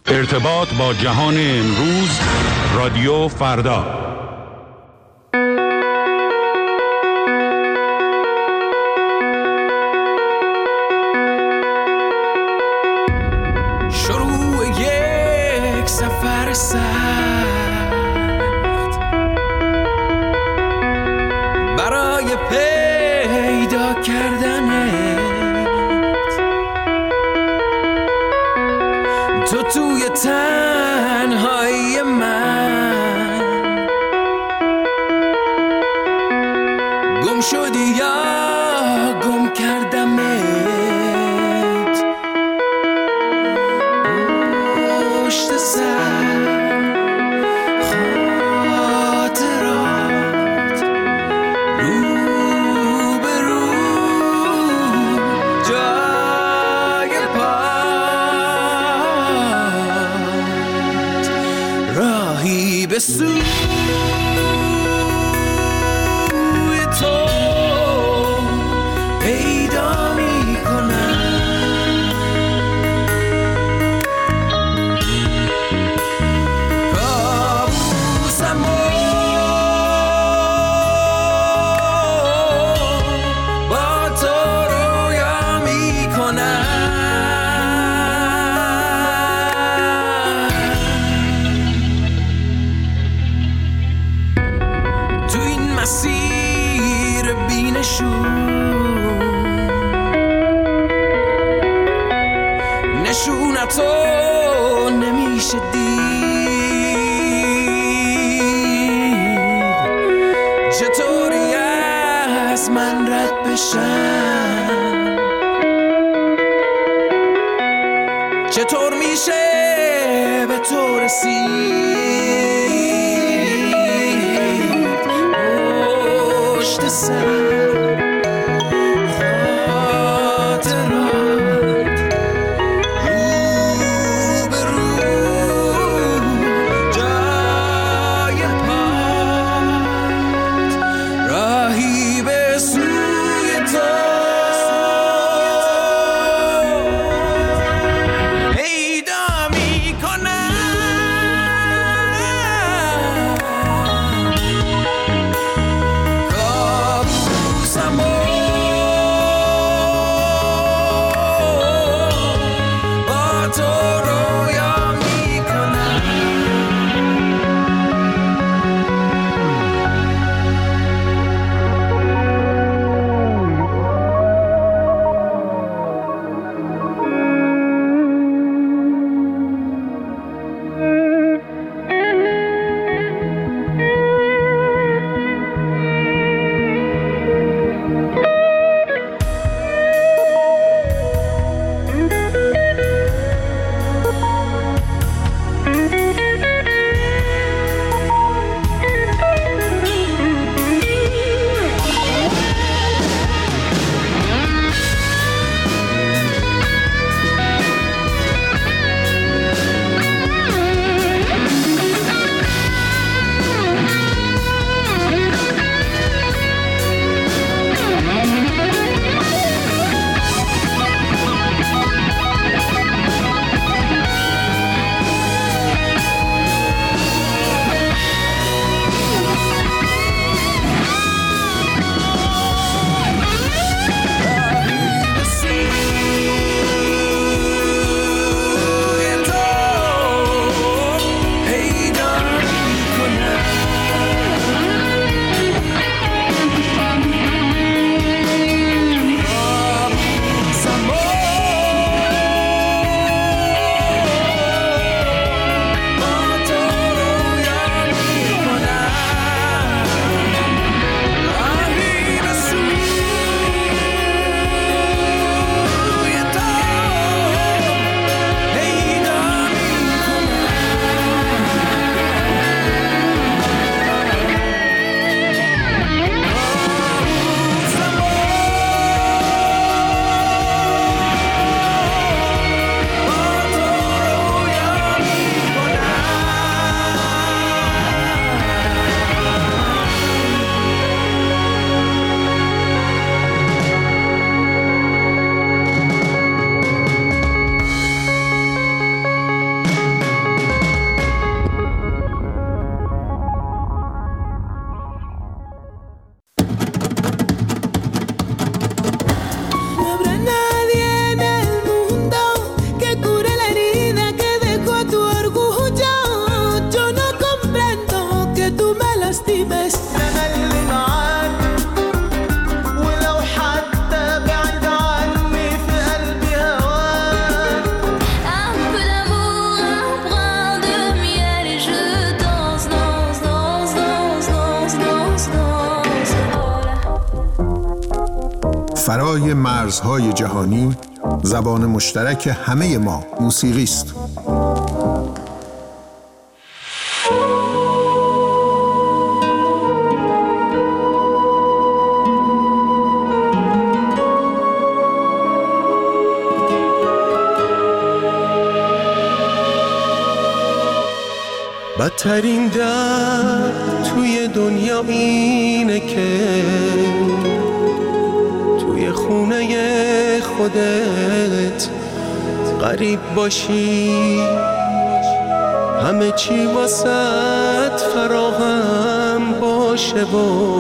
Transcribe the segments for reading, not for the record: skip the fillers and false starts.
ارتباط با جهان امروز، رادیو فردا. شروع یک سفر سخت برای پیدا کردنت، تو توی تنهایی من گم شدی یا گم کردمت، پشت سر خاطرات رو به رو جای پات راهی به سوی تو پیدا می کنم، کابوسمو با تو رویا می کنم. تو این مسیر نشونتو نمیشه دید، چطوری از من رد بشم، چطور میشه به تو رسید، پشت سر بالای مرزهای جهانی زبان مشترک همه ما موسیقی است. بدترین درد توی دنیا اینه که توی خونه خودت غریب باشی، همه چی واسط فراهم باشه و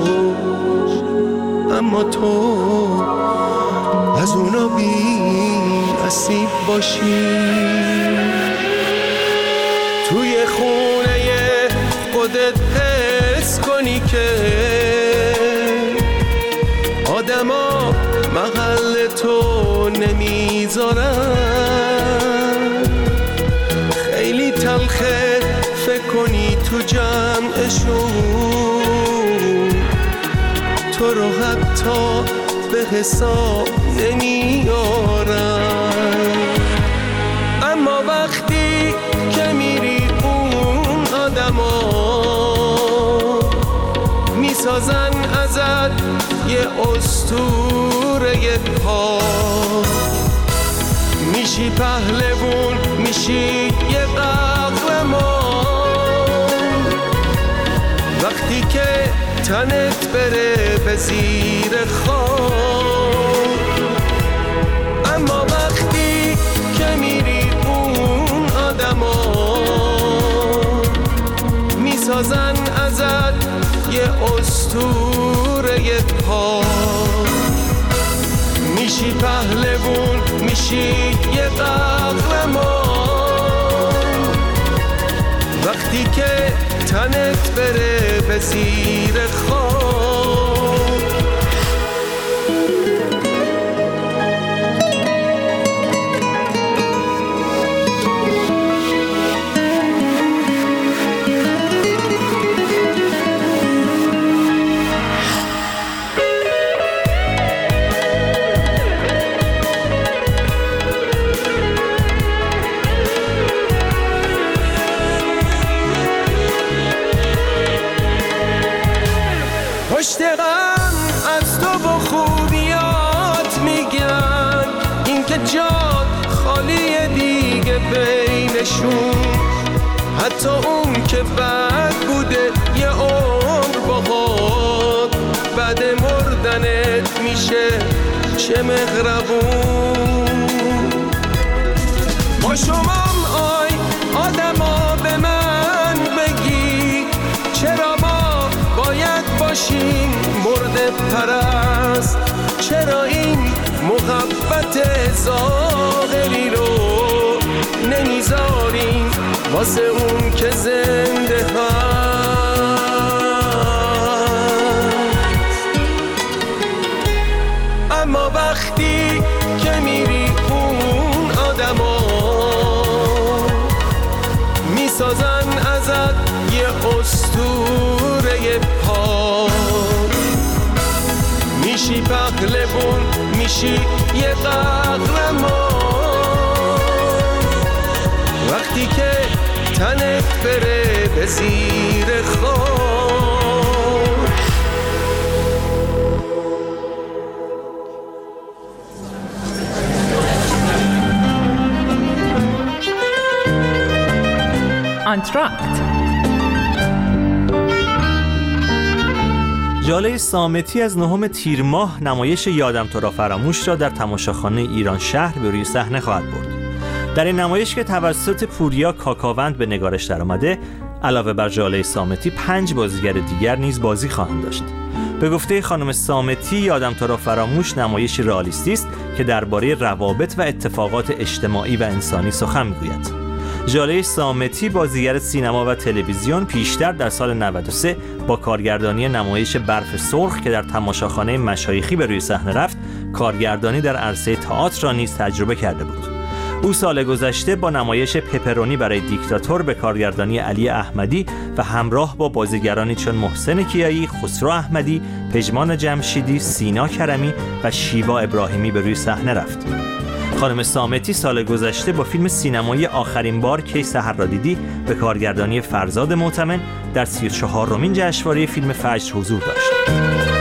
اما تو از اونا بی نصیب باشی. توی خونه خودت حس کنی که آدما محل تو نمیذارن، خیلی تلخه فکر کنی تو جمعشون تو رو حتی به حساب نمیارن. اما وقتی که میری اون آدما میسازن ازت یه اسطوره پا، میشی پهلوون، میشی یه قهرمان. وقتی که تنت بره به زیر خاک، اما وقتی که میری اون آدما میسازن ازت یه اسطوره پا، میشی پهلوون، میشی یه قهرمان. وقتی که تنت بره به زیر خاک. پشت غم از تو و خوبیات میگن، این که جات خالیه دیگه بینشون. حتی اون که بد بوده یه عمر باهات، بعد مردنت میشه چه مغربون. با شمام آی آدما به من بگی، چرا ما باید باشیم مرده پرست؟ چرا این محبت ظاهری رو نمیذاریم واسه اون که زنده هست؟ اما وقتی که میری اون آدما میسازن ازت یه اسطوره پا، میشی پهلوون، میشی یه قهرمان. وقتی که تنت بره به زیر خاک. آنتراکت. ژاله صامتی از 9 تیر ماه نمایش یادم تو را فراموش را در تماشاخانه ایران شهر به روی صحنه خواهد برد. در این نمایش که توسط پوریا کاکاوند به نگارش درآمده، علاوه بر ژاله صامتی 5 بازیگر دیگر نیز بازی خواهند داشت. به گفته خانم صامتی، یادم تو را فراموش نمایشی رئالیستی است که درباره روابط و اتفاقات اجتماعی و انسانی سخن می‌گوید. ژاله صامتی بازیگر سینما و تلویزیون پیشتر در سال 93 با کارگردانی نمایش برف سرخ که در تماشاخانه مشایخی به روی صحنه رفت، کارگردانی در عرصه تئاتر را نیز تجربه کرده بود. او سال گذشته با نمایش پپرونی برای دیکتاتور به کارگردانی علی احمدی و همراه با بازیگرانی چون محسن کیایی، خسرو احمدی، پژمان جمشیدی، سینا کرمی و شیوا ابراهیمی به روی صحنه رفت. خانم صامتی سال گذشته با فیلم سینمایی آخرین بار کی سحر را دیدی به کارگردانی فرزاد معتمن در 34مین جشنواره فیلم فجر حضور داشت.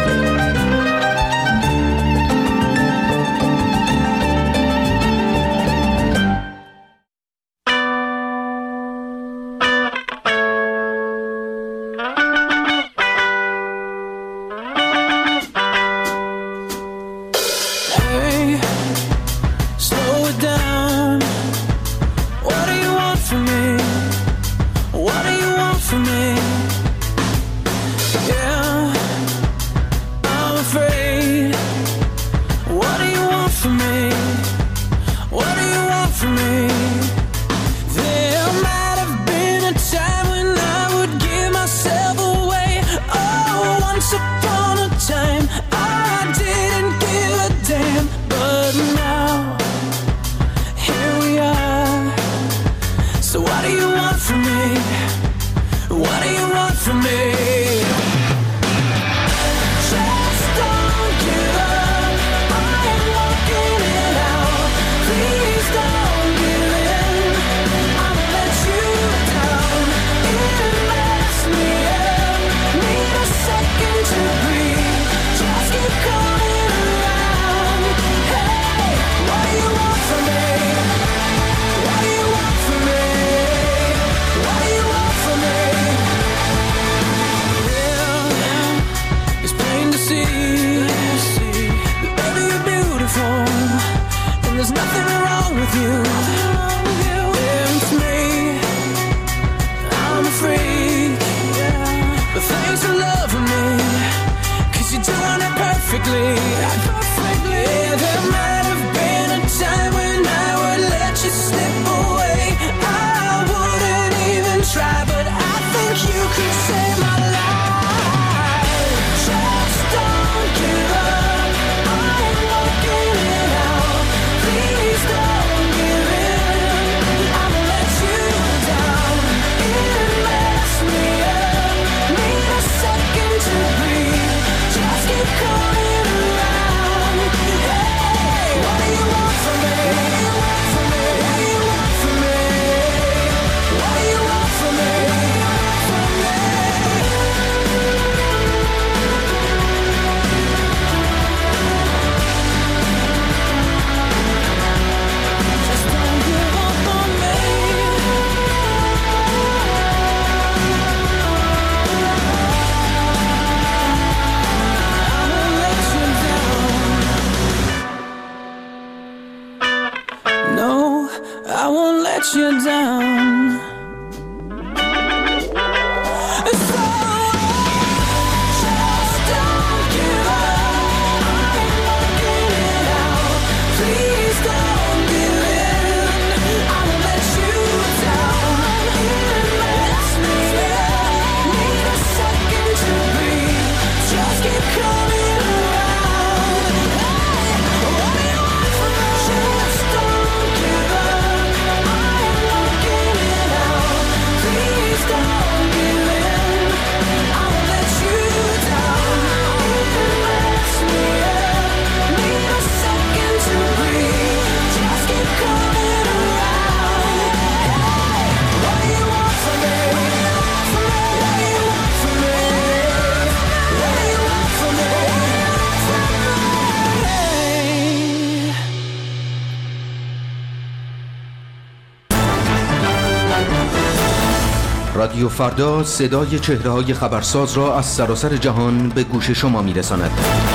رادیو فردا صدای چهره‌های خبرساز را از سراسر جهان به گوش شما می‌رساند.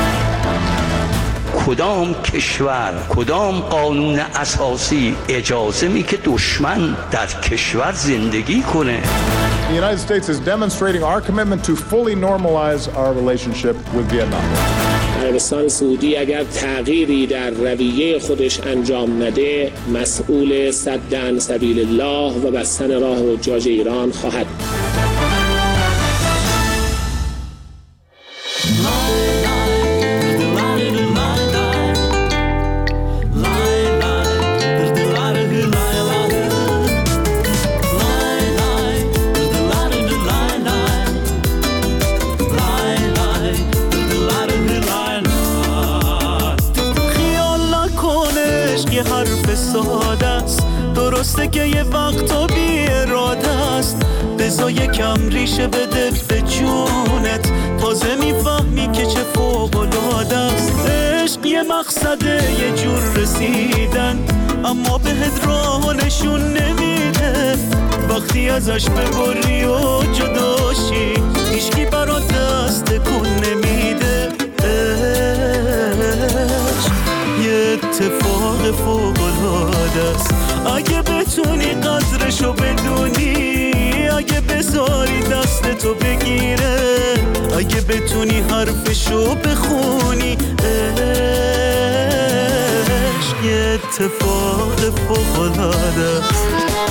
کدام کشور، کدام قانون اساسی اجازه می که دشمن در کشور زندگی کنه؟ The United States is demonstrating our commitment to fully normalize our relationship with Vietnam. عربستان سعودی اگر تغییری در رویه خودش انجام نده، مسئول سد عن سبیل الله و بستن راه حجاج ایران خواهد. یه وقتا بی اراده است. بذار یکم ریشه بده به جونت، تازه میفهمی که چه فوق‌العاده است. عشق یه مقصده، یه جور رسیدن، اما بهت راه نشون نمیده. وقتی ازش ببری و جداشی، هیچکی برات دست تکون نمیده. عشق یه اتفاق فوق‌العاده است. اگه بتونی قدرشو بدونی، اگه بذاری دستتو بگیره، اگه بتونی حرفشو بخونی. عشق یه اتفاق فوق‌العاده است.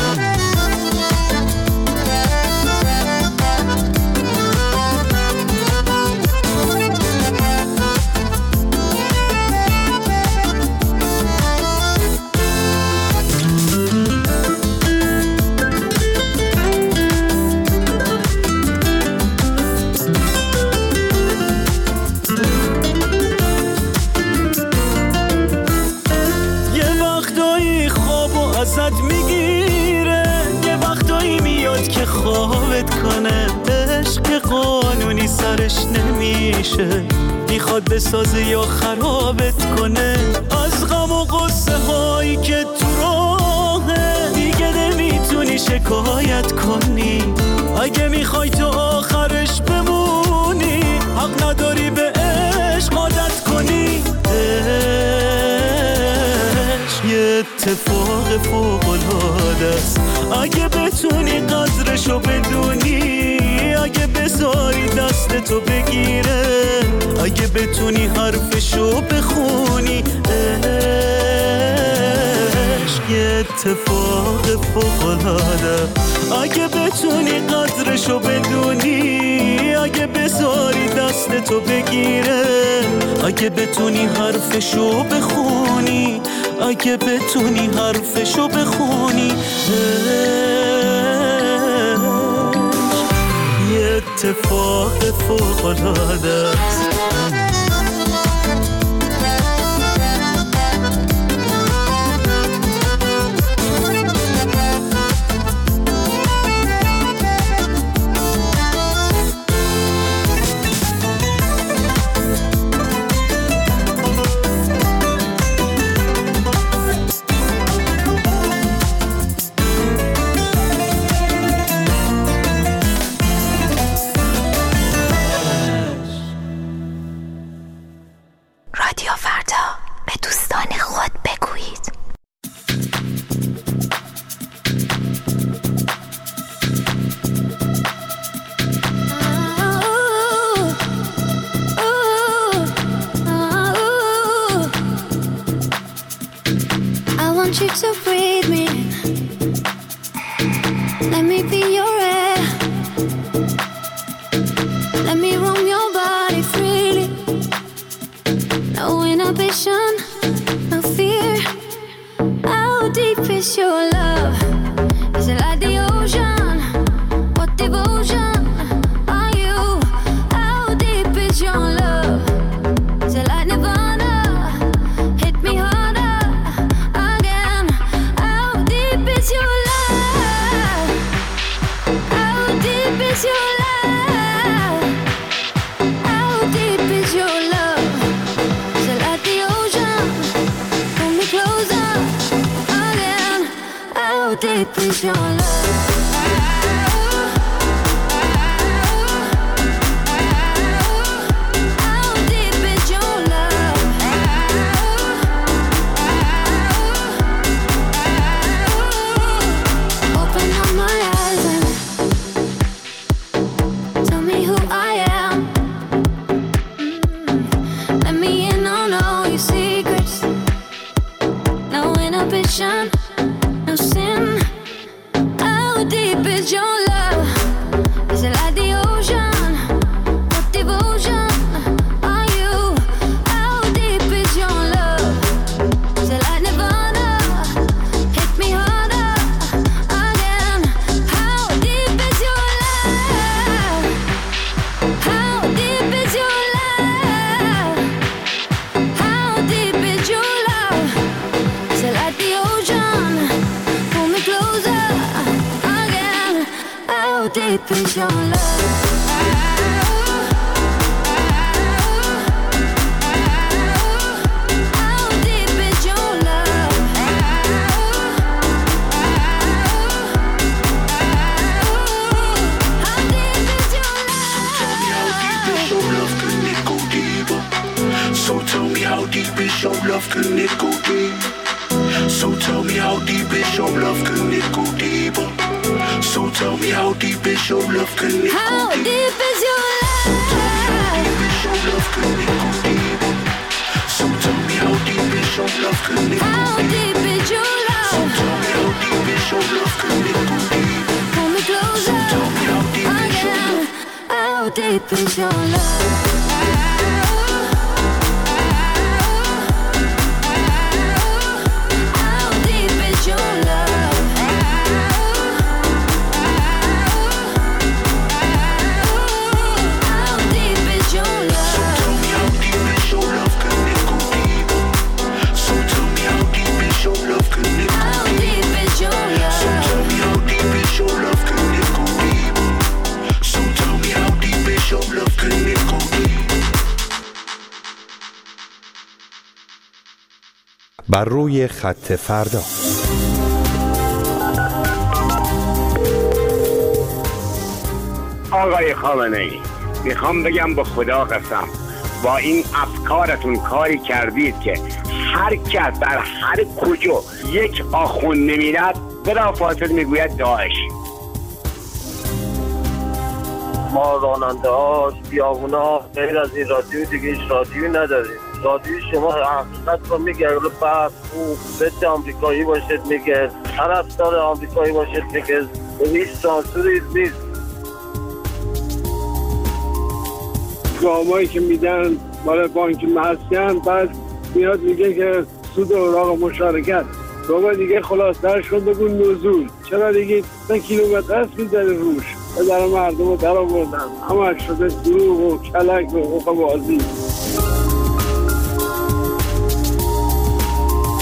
ازت میگیره، یه وقتایی میاد که خوابت کنه. عشق قانونی سرش نمیشه، میخواد بسازه یا خرابت کنه. از غم و قصه هایی که تو راهه دیگه نمیتونی شکایت کنی. اگه میخوای تو آخرش بمونی، حق نداری به عشق عادت کنی. یه اتفاق فوق‌العاده است. اگه بتونی قدرشو بدونی، اگه بذاری دستتو بگیره، اگه بتونی حرفشو بخونی. عشق یه اتفاق فوق‌العاده. اگه بتونی قدرشو بدونی، اگه بذاری دستتو بگیره، اگه بتونی حرفشو بخونی، اگه بتونی حرفشو بخونی. یه اتفاق فوق‌العاده است. You to breathe me, let me be your air, let me roam your body freely, no inhibition, no fear. How deep is your love? Is it like the ocean? What devotion are you? How deep is your love? Is it like Nirvana? Hit me harder. Your love, how deep is your love? How deep is your love? Is it like the ocean? Pull me closer again. How deep is your love? No sin. How deep is your love? Is it like the ocean? What devotion are you? How deep is your love? Is it like Nirvana? Hit me harder again. How deep is your love? How deep is your love? How deep is your love? Is it like the ocean? Pull me closer How deep is your love? Your love, can it go deep? So tell me how deep is your love, can it go deeper? So tell me how deep is your love, can it go deeper? How deep is your love? So tell me how deep is your love, can it go deeper? So tell me how deep is your love, can it go How deep is your love? So tell me how deep is your love, can it go deeper? Pull me closer. So tell me how deep is your love? How deep is your love? بر روی خط فردا. آقای خامنه‌ای، میخوام بگم به خدا قسم با این افکارتون کاری کردید که هر کس در هر کجا یک آخوند نمیرد بلافاصله میگوید داعش. ما راننده ها بیابونا غیر از این رادیو دیگه هیچ رادیویی نداریم. رادیو شما حقیقت رو میگه، بعد خوب بچه آمریکایی باشد میگه، طرفدار آمریکایی باشد میگه، هیچ سانسوری نیست. گامایی که میدن برای بانک مسکن بعد میاد میگه که سود اوراق مشارکت. بابا دیگه خلاص شد بگو نزول. چرا دیگه 3 کیلومتر است میذاره روش و در مردم رو در آوردن. همه شده دروغ و کلک و حقوق بازی.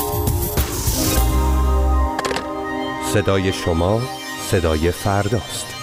صدای شما صدای فرداست.